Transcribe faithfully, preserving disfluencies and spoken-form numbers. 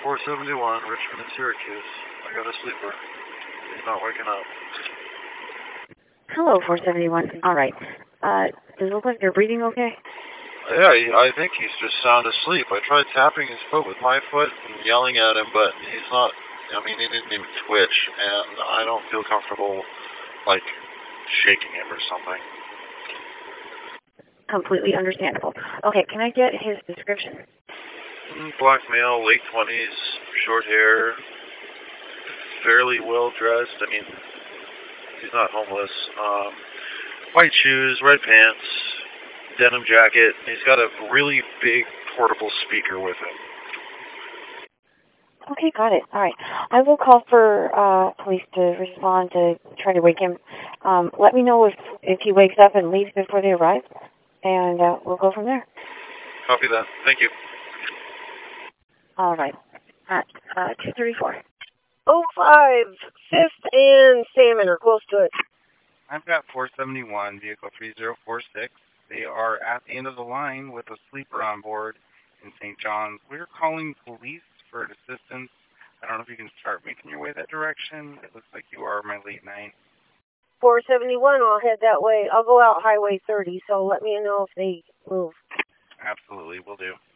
four seventy-one, Richmond and Syracuse. I got a sleeper. He's not waking up. Hello, four seventy-one. All right. Uh, does it look like you're breathing okay? Yeah, he, I think he's just sound asleep. I tried tapping his foot with my foot and yelling at him, but he's not, I mean, he didn't even twitch, and I don't feel comfortable, like, shaking him or something. Completely understandable. Okay, can I get his description? Black male, late twenties, short hair, fairly well dressed. I mean, he's not homeless. Um, white shoes, red pants, denim jacket. He's got a really big portable speaker with him. Okay, got it. All right. I will call for uh, police to respond to try to wake him. Um, let me know if, if he wakes up and leaves before they arrive, and uh, we'll go from there. Copy that. Thank you. All right. At uh, two thirty-four. oh five, fifth and Salmon, or close to it. I've got four seventy-one, vehicle three zero four six. They are at the end of the line with a sleeper on board in Saint John's. We're calling police for assistance. I don't know if you can start making your way that direction. It looks like you are my late night. four seventy-one, I'll head that way. I'll go out Highway thirty, so let me know if they move. Absolutely, will do.